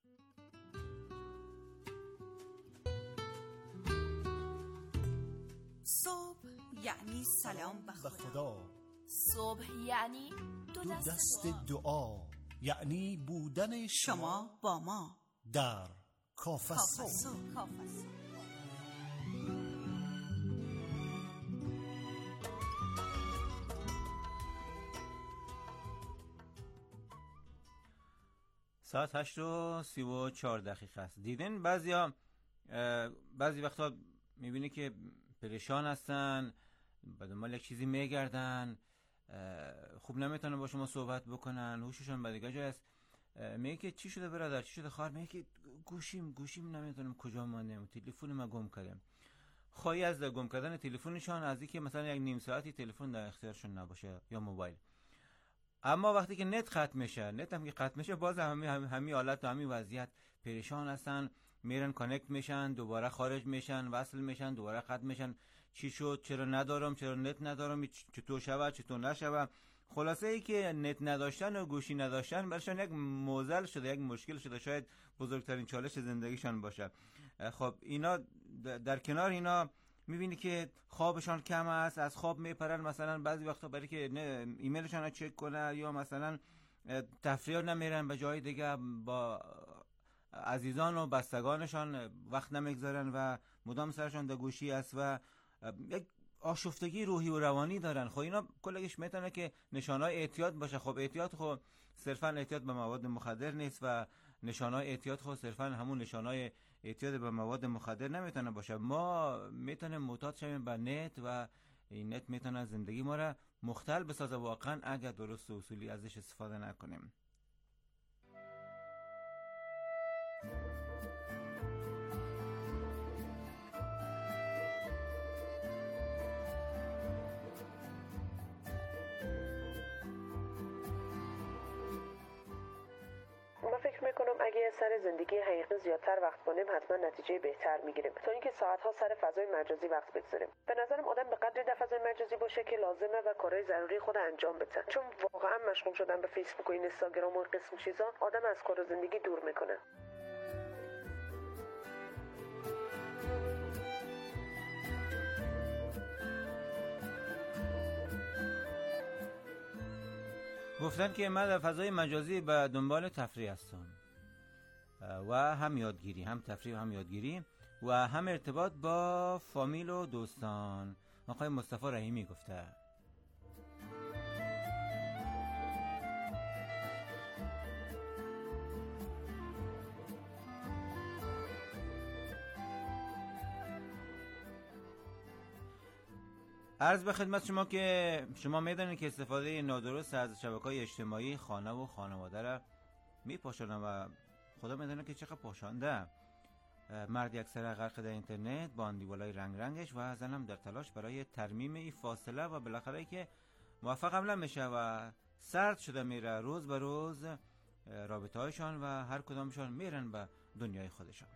صبح یعنی سلام به خدا. صبح یعنی دو دست دعا، یعنی بودن شما با ما در کافه صبح. ساعت 8:34 است. دیدین بعضی وقتا میبینی که پریشان هستن، به دنبال یک چیزی میگردن، خوب نمیتونن با شما صحبت بکنن، هوششون به دیگه جای است. میگه که چی شده برادر، چی شده خواهر؟ میگه که گوشیم نمیتونم کجا مانم، تلفن ما گم کردم. خواهی از گم کردن تلفنشان از اینکه مثلا یک نیم ساعتی تلفن در اختیارشون نباشه یا موبایل. اما وقتی که نت ختم میشه باز همین حالت و همین وضعیت پریشان هستن، میرن کانکت میشن، دوباره خارج میشن، وصل میشن، دوباره ختم میشن. چی شد؟ چرا ندارم؟ چرا نت ندارم؟ چطور شود؟ چطور نشود؟ خلاصه ای که نت نداشتن و گوشی نداشتن برشان یک معضل شده، یک مشکل شده، شاید بزرگترین چالش زندگیشان باشه. خب اینا در کنار اینا میبینی که خوابشان کم است، از خواب میپرن، مثلا بعضی وقتا برای که ایمیلشان رو چک کنه یا مثلا تفریح نمیرن به جای دیگه، با عزیزان و بستگانشان وقت نمیگذارن و مدام سرشان در گوشی است و یک آشفتگی روحی و روانی دارن. خب اینا کلش میتونه که نشانهای اعتیاد باشه. خب اعتیاد خب صرفا اعتیاد به مواد مخدر نیست و نشانهای اعتیاد خب صرفا همون نشانهای اعتیاد به مواد مخدر نمیتونه باشه. ما میتونیم معتاد شویم به نت و این نت میتونه زندگی ما را مختل بسازه واقعا اگر درست و اصولی ازش استفاده نکنیم. فکر میکنم اگه سر زندگی حقیقی زیادتر وقت کنیم حتما نتیجه بهتر میگیریم تا اینکه ساعتها سر فضای مجازی وقت بگذاریم. به نظرم آدم به قدری در فضای مجازی باشه که لازمه و کارهای ضروری خود انجام بده، چون واقعا مشغول شدن به فیسبوک و اینستاگرام و قسم چیزا آدم از کار و زندگی دور میکنه. گفتن که من در فضای مجازی به دنبال تفریح هستم و هم یادگیری، هم تفریح و هم یادگیری و هم ارتباط با فامیل و دوستان. آقای مصطفی رحیمی گفته عرض به خدمت شما که شما میدونید که استفاده نادرست از شبکه‌های اجتماعی خانه و خانواده را میپاشونن و خدا میدونه که چقدر پاشانده. مرد اکثر غرق در اینترنت با اندیوالای رنگ رنگش و زنم در تلاش برای ترمیم این فاصله و بالاخره که موفق هم نمیشه و سرد شده میره روز به روز رابطه هایشان و هر کدامشان میرن به دنیای خودشان.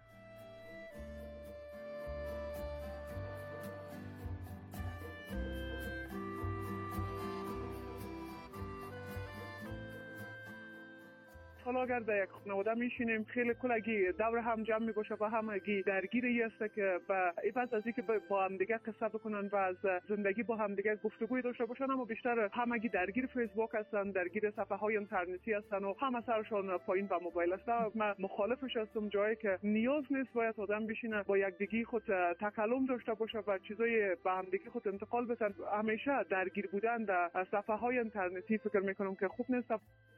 حالا اگر در یک خانواده میشینیم خیلی کلگی دور هم جمع میباشه و همگی درگیری است که با عوض از اینکه با هم دیگه قصه بکنن و از زندگی با هم دیگه گفتگوی داشته باشن، اما بیشتر همگی درگیر فیسبوک هستن، درگیر صفحه‌های اینترنتی هستن و همه سرشون پایین با موبایل است. من مخالفش هستم، جایی که نیاز نیست باید آدم بشینه با یکدیگه خود تکلم داشته باشه و چیزای با هم دیگه خود انتقال بدن. همیشه درگیر بودن در صفحه‌های اینترنتی فکر میکنم که خوب نیست.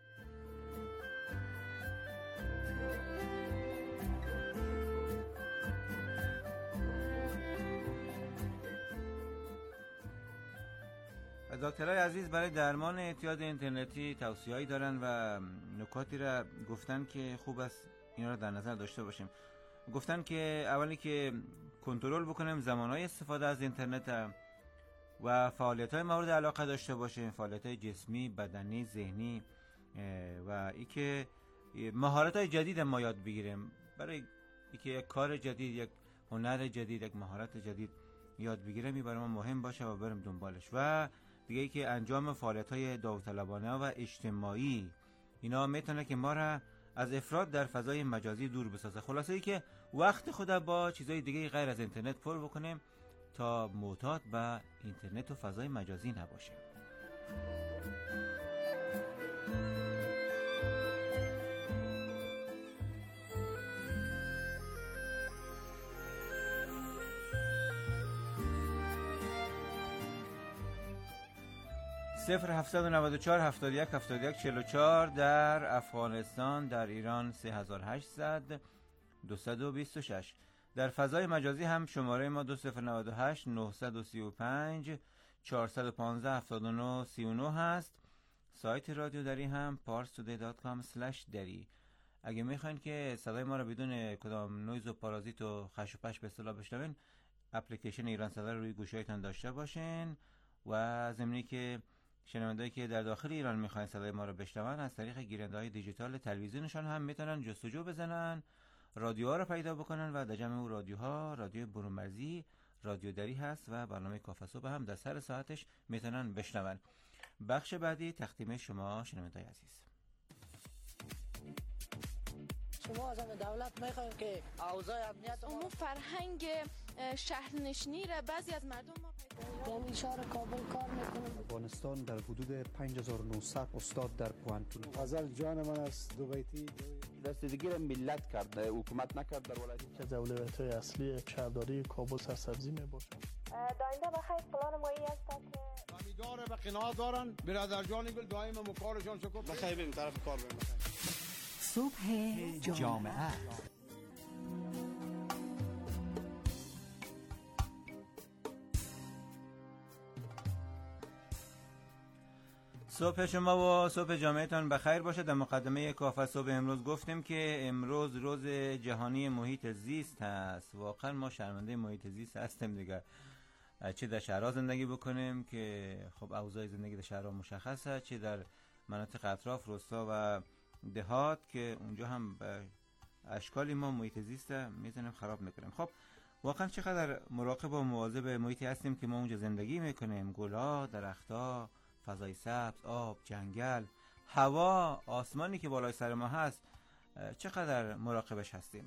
دکترای عزیز برای درمان اعتیاد اینترنتی توصیه‌ای دارن و نکاتی را گفتن که خوب است اینا رو در نظر داشته باشیم. گفتن که اولی که کنترل بکنیم زمانهای استفاده از اینترنت و فعالیت‌های مورد علاقه داشته باشیم، فعالیت‌های جسمی، بدنی، ذهنی و اینکه مهارت‌های جدید ما یاد بگیریم. برای اینکه یک کار جدید، یک هنر جدید، یک مهارت جدید یاد بگیریم، این برای ما مهم باشه و بریم دنبالش. و دیگه ای که انجام فعالیت‌های داوطلبانه و اجتماعی، اینا میتونه که ما را از افراد در فضای مجازی دور بسازه. خلاصه ای که وقت خود با چیزای دیگه غیر از اینترنت پر بکنیم تا معتاد به اینترنت و فضای مجازی نباشیم. صفر 794 71 71 44 در افغانستان، در ایران 3800 226. در فضای مجازی هم شماره ما 2098 935 415 79 39 هست. سایت رادیو دری هم parstoday.com/dari. اگه میخواین که صدای ما رو بدون کدام نویز و پارازیت و خش و پش به اصطلاح بشنوین، اپلیکیشن ایران صدا رو روی گوشیتون داشته باشین و ضمنی که شنوندهایی که در داخل ایران میخواین صدای ما رو بشنون، از طریق گیرنده‌های دیجیتال تلویزیونشان هم میتونن جستجو بزنن، رادیوها رو پیدا بکنن و در جمع اون رادیوها رادیو برون‌مرزی رادیو دری هست و برنامه کافه صبح هم در سر ساعتش میتونن بشنون. بخش بعدی تقدیم شما شنونده‌های عزیز. شما از دولت میخواین که اوضاع امنیت اون فرهنگ شهرنشینی را بعضی از مردم ما یعنی شهر کابل کار میکنم. افغانستان در حدود 5900 استاد در پوانتون. غزل جان من از دوبیتی رسیدگی را ملت کرده، حکومت نکرد. در ولایت که از اولویت‌های اصلی شهرداری کابل سرسبزی میباشد. داینده بخیر پلان مایی است که امیدوار به قناعت دارن. برادر جان گل دائم مکارشان شکر بخیر بریم طرف کار بریم. صبح جامعه. صبح شما و صبح جامعتان بخیر باشه. در مقدمه کافه صبح امروز گفتیم که امروز روز جهانی محیط زیست هست. واقعا ما شرمنده محیط زیست هستیم دیگه، چه در شهرها زندگی بکنیم که خب اوضاع زندگی در شهرها مشخصه، چه در مناطق اطراف روستا و دهات که اونجا هم به اشکالی ما محیط زیست میزنیم خراب میکنیم. خب واقعا چقدر مراقب و مواظب محیطی هستیم که ما اونجا زندگی میکنیم. گلها، درختها، فضای سبز، آب، جنگل، هوا، آسمانی که بالای سر ما هست، چقدر مراقبش هستیم.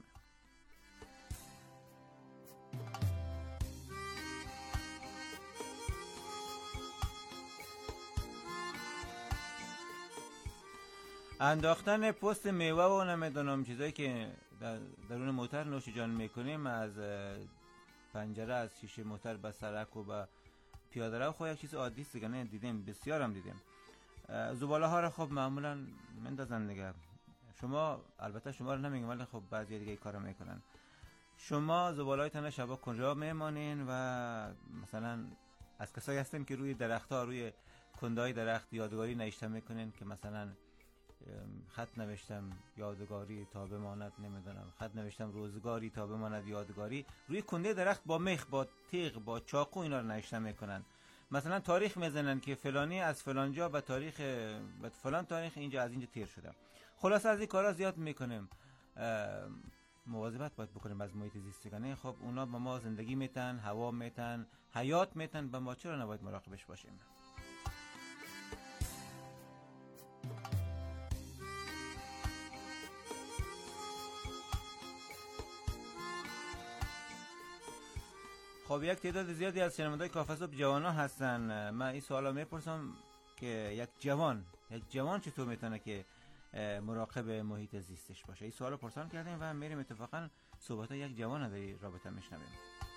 انداختن پست میوه و نمیدونم چیزایی که درون موتر نوش جان میکنیم، از پنجره، از شیشه موتر به سرک و به پیاده رو، خب یک چیز عادی است دیگه. نه دیدیم، بسیار هم دیدیم. زباله ها رو خب معمولا مندازن دیگه. شما البته شما رو نمیگم، ولی خب بعضی دیگه این کارو میکنن. شما زباله‌هایتون شبا کجا میمانین؟ و مثلا از کسایی هستین که روی درخت‌ها، روی کنده‌های درخت یادگاری نوشته میکنین که مثلا خط نوشتم یادگاری تا بماند، نمیدونم خط نوشتم روزگاری تا بماند یادگاری، روی کنده درخت با میخ، با تیغ، با چاقو اینا رو نوشته میکنن. مثلا تاریخ میزنن که فلانی از فلان جا به تاریخ به فلان تاریخ اینجا از اینجا تیر شده. خلاص از این کارا زیاد میکنیم. مواظبت باید بکنیم از محیط زیستگانه. خب اونا با ما زندگی میتن، هوا میتن، حیات میتن، با ما چرا نباید مراقبش باشیم؟ خب یک تعداد زیادی از شنوندگان کافه صبح جوانا هستن. من این سوالا میپرسم که یک جوان چطور میتونه که مراقب محیط زیستش باشه. این سوالو پرسان کردیم و میریم اتفاقا صحبت یک جوان در این رابطه میشنویم.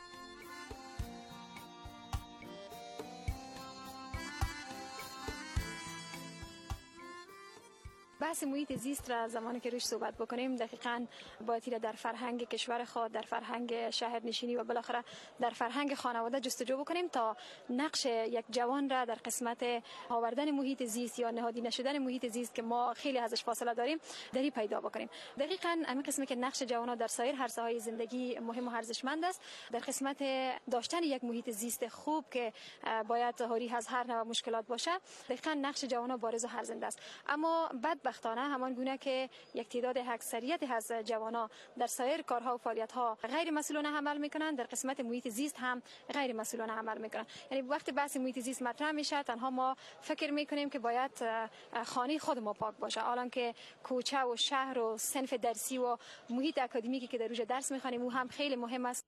بحث محیط زیست را زمانی که روش صحبت بکنیم دقیقاً باید در فرهنگ کشور خود، در فرهنگ شهرنشینی و بالاخره در فرهنگ خانواده جستجو بکنیم تا نقش یک جوان را در قسمت آوردن محیط زیست یا نهادینه شدن محیط زیست که ما خیلی ازش فاصله داریم دری پیدا بکنیم. دقیقاً همین قسمی که نقش جوان‌ها در سایر عرصه‌های زندگی مهم و ارزشمند است، در قسمت داشتن یک محیط زیست خوب که باید حاوی از هر نوع مشکلات باشه، دقیقاً نقش جوان‌ها بارز و هرزنده است. اما بدبختانه همان گونه که یک تعداد اکثریت از جوانان در سایر کارها و فعالیت‌ها غیر مسئولانه عمل میکنند، در قسمت محیط زیست هم غیر مسئولانه عمل میکنند. یعنی وقتی بحث محیط زیست مطرح میشه تنها ما فکر میکنیم که باید خانه خود ما پاک باشه، حالا که کوچه و شهر و صنف درسی و محیط اکادمیکی که در روش درس میخوانیم او هم خیلی مهم است.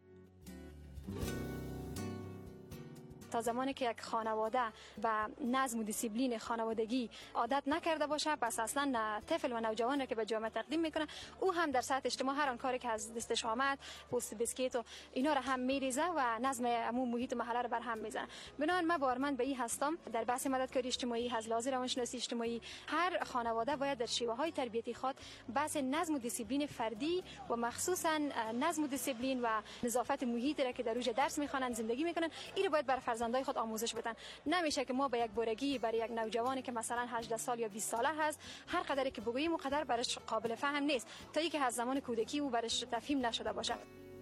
تا زمانی که یک خانواده به نظم و دیسیپلین خانوادگی عادت نکرده باشه، پس اصلا طفل و نوجوان را که به جامعه تقدیم میکنه او هم در سطح اجتماع هر آن کاری که از دستش آمد، پوست بسکیت و اینا را هم میریزه و نظم عموم محیط محله را بر هم میزنه. بنابراین من باورمند به این هستم در بحث مددکاری اجتماعی از لحاظ روانشناسی اجتماعی هر خانواده باید در شیوه های تربیتی خود بحث نظم و دیسیپلین فردی و مخصوصا نظم و دیسیپلین و نظافت محیط را که در روش درس میخوانند زندگی میکنن این را باید بر فرزندای خود آموزش بدن. نمیشه که ما به یک بارگی برای یک نوجوانی که مثلا 18 سال یا 20 ساله هست هر قدری که بگوییم اون قدر برش قابل فهم نیست تا اینکه از زمان کودکی او برش تفهیم نشده باشه.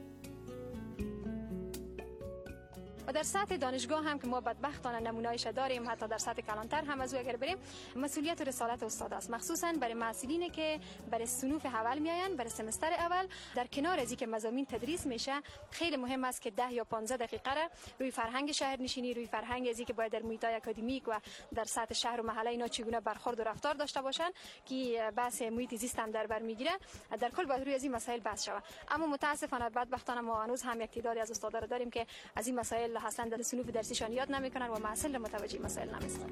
و در سطح دانشگاه هم که ما بدبختانه نمونه‌ایش داریم، حتی در سطح کلانتر هم از او اگر بریم، مسئولیت و رسالت استاد است، مخصوصا برای محصلینی که برای صنوف اول میآیند، برای سمستر اول. در کنار از اینکه مضامین تدریس میشه خیلی مهم است که 10 یا 15 دقیقه را روی فرهنگ شهرنشینی، روی فرهنگ از اینکه باید در محیط‌های اکادمیک و در سطح شهر و محله اینا چگونه برخورد و رفتار داشته باشن که بحث محیط زیست هم در بر میگیره، در کل باید روی از این مسائل بحث شود. اما متاسفانه بدبختانه ما هنوز هم یک تعدادی از استادا داریم که از این مسائل اصلا در صنوف درسیشان یاد نمیکنن و محصل متوجه مسائل نمیشن.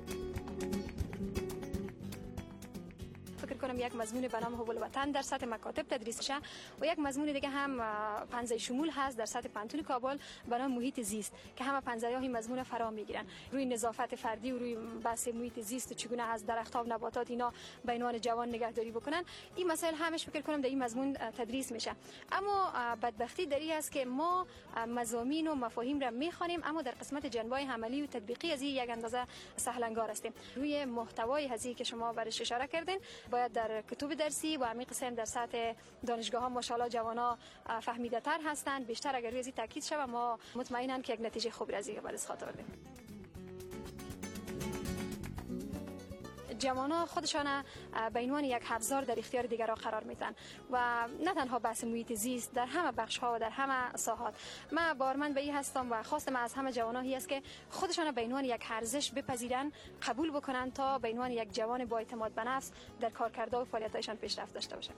فکر کنم یک مضمون به نام حب الوطن در سطح مکاتب تدریس شه و یک مضمون دیگه هم پنزه شمول هست در سطح پانتون کابل به نام محیط زیست که همه پنزه ها این مضمون فرا میگیرن، روی نظافت فردی و روی بحث محیط زیست و چگونه از درخت‌ها و نباتات اینا به عنوان جوان نگهداری بکنن. این مسائل همش فکر کنم در این مضمون تدریس میشه. اما بدبختی در این است که ما مضامین و مفاهیم را میخوانیم اما در قسمت جنبه‌های عملی و تطبیقی از یک اندازه سهل انگار هستیم. روی محتوای هزی که شما برش اشاره کردین باید در کتب درسی و همین قسم در سطح دانشگاه ها ماشاءالله جوانا فهمیده تر هستند. بیشتر اگر روی از تاکید شود ما مطمئنن که یک نتیجه خوبی از این به دست آوردیم. جوانان خودشان به عنوان یک ابزار در اختیار دیگران قرار میدن و نه تنها بحث محیط زیست، در همه بخش ها و در همه ساحات. من باورمند به این هستم و خواستم از همه جوانان است که خودشان به عنوان یک ارزش بپذیرن، قبول بکنن تا به عنوان یک جوان با اعتماد به نفس در کارکرد و فعالیت‌هایشان پیشرفت داشته باشند.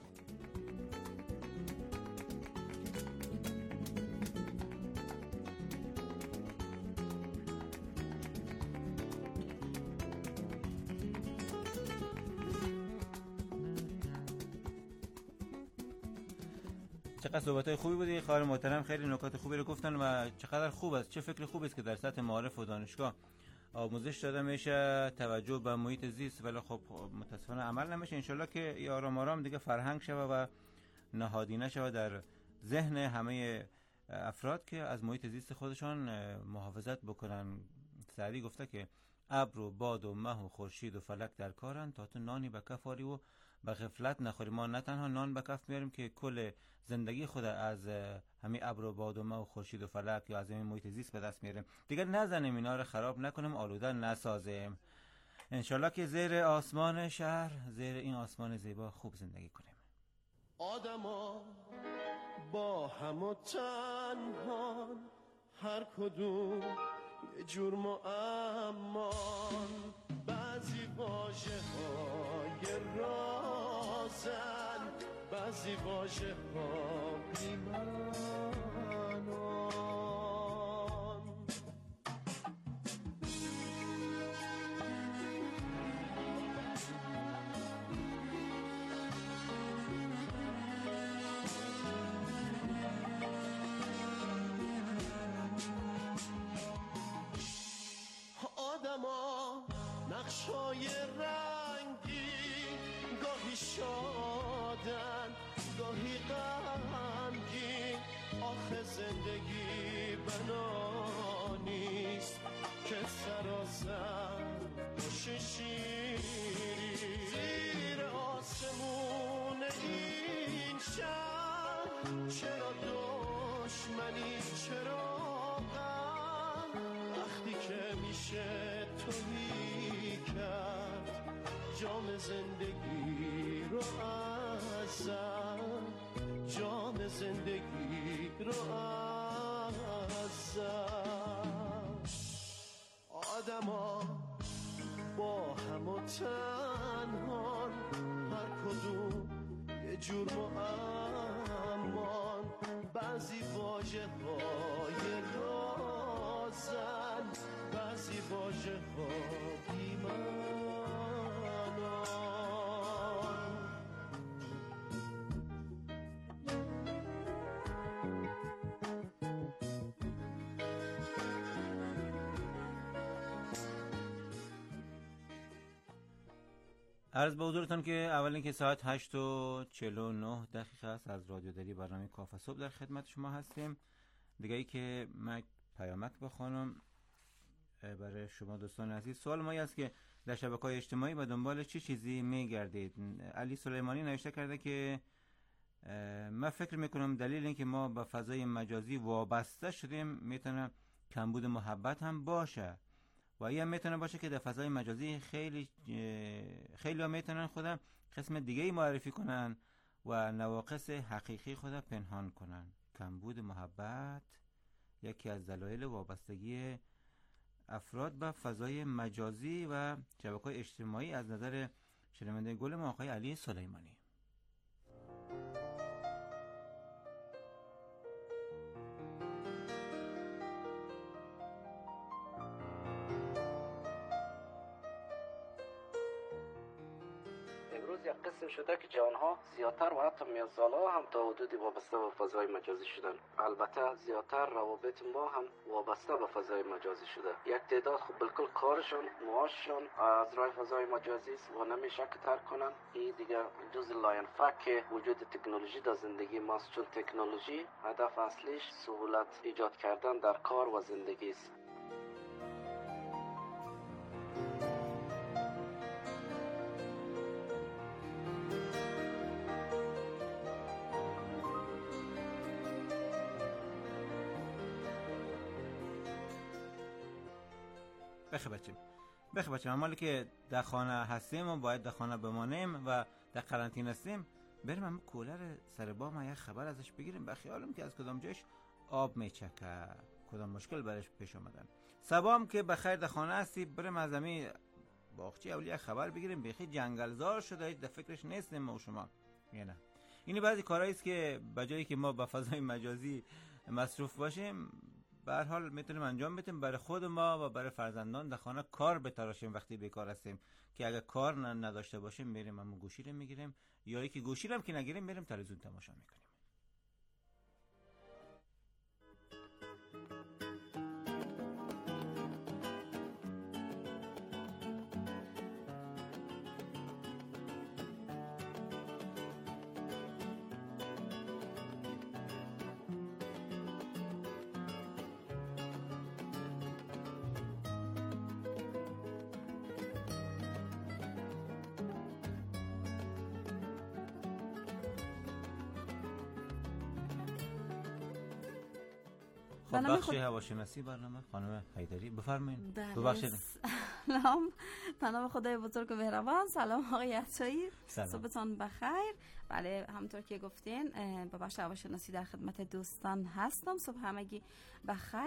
چقدر صحبت‌های خوبی بودی خواهر محترم، خیلی نکات خوبی رو گفتن و چقدر خوب است، چه فکر خوبی است که در سطح معارف و دانشگاه آموزش داده میشه توجه به محیط زیست، ولی خب متاسفانه عمل نمیشه. انشالله که آرام آرام دیگه فرهنگ شوه و نهادینه شوه در ذهن همه افراد که از محیط زیست خودشان محافظت بکنن. سعدی گفته که ابر و باد و مه و خورشید و فلک در کارن تا تو نانی به کف آری و به غفلت نخوری. ما نه تنها نان به کف میاریم که کل زندگی خود از همین ابر و باد و مه و خورشید و فلک یا از این محیط زیست به دست میاریم. دیگه نزنیم اینا رو خراب نکنیم، آلوده نسازیم. انشالله که زیر آسمان شهر، زیر این آسمان زیبا خوب زندگی کنیم. آدما با هم و تنهان، هر کدوم یه جور معمان، بعضی واژه های رازن، بعضی واژه ها بی‌معنا. آشنا نیست که سراسر خوش شیری زیر آسمون این شهر چرا دشمنی چرا غم وقتی که میشه تویی کرد جام زندگی رو ازم جام زندگی رو ازم آدما با هم و تنهان هر کدوم یه جور معمان بعضی واژه های رازن بعضی واژه ها بی‌معنی عرض به حضورتان که اولین که ساعت 8:49 است از رادیو دری برنامه کافه صبح در خدمت شما هستیم. دیگه ای که من پیامک بخونم برای شما دوستان عزیز. سوال ما است که در شبکه‌های اجتماعی به دنبال چه چیزی می‌گردید؟ علی سلیمانی نوشته کرده که من فکر میکنم دلیل اینکه ما به فضای مجازی وابسته شدیم میتونه کمبود محبت هم باشه و یا میتونه باشه که در فضای مجازی خیلی ها میتونن خودم قسم دیگه ای معرفی کنن و نواقص حقیقی خودم پنهان کنن. کمبود محبت یکی از دلایل وابستگی افراد به فضای مجازی و شبکه‌های اجتماعی از نظر شنونده گل ما آقای علی سلیمانی. یک قسم شده که جوانها زیادتر و حتی میانسال‌ها هم تا حدودی وابسته به فضای مجازی شدن. البته زیادتر روابط ما هم وابسته به فضای مجازی شده. یک تعداد خب بالکل کارشان معاششان از راه فضای مجازی است و نمیشه که ترک کنن. این دیگه جز لاینفک وجود تکنولوژی در زندگی ماست، چون تکنولوژی هدف اصلیش سهولت ایجاد کردن در کار و زندگی است. بخیر بچه مالی که در خانه هستیم و باید در خانه بمانیم و در قرنطینه هستیم، بریم هم کولر سر بام یک خبر ازش بگیریم. به خیالم که از کدام جایش آب میچکه، کدام مشکل برش پیش آمدن. سبام که بخیر در خانه هستی، بریم از زمین باغچه اولیه خبر بگیریم. بیخی جنگلزار شده، در فکرش نیستیم ما و شما. نه اینی بعضی کارهایی است که بجایی که ما به فضای مجازی مصروف باشیم به هر حال میتونیم انجام بدیم برای خود ما و برای فرزندان در خانه کار بتراشیم وقتی بیکار هستیم، که اگر کار نداشته باشیم میریم همون گوشی رو میگیریم، یا یکی گوشی رو هم که نگیریم میریم تلویزیون تماشا میکنیم. بخش هواشناسی برنامه خانم حیدری بفرمایید. ببخشید. سلام، به نام خدای بزرگ و مهربان. سلام آقای عطایی، صبحتون بخیر. بله همونطور که گفتین با بخش هواشناسی در خدمت دوستان هستم. صبح همگی بخیر.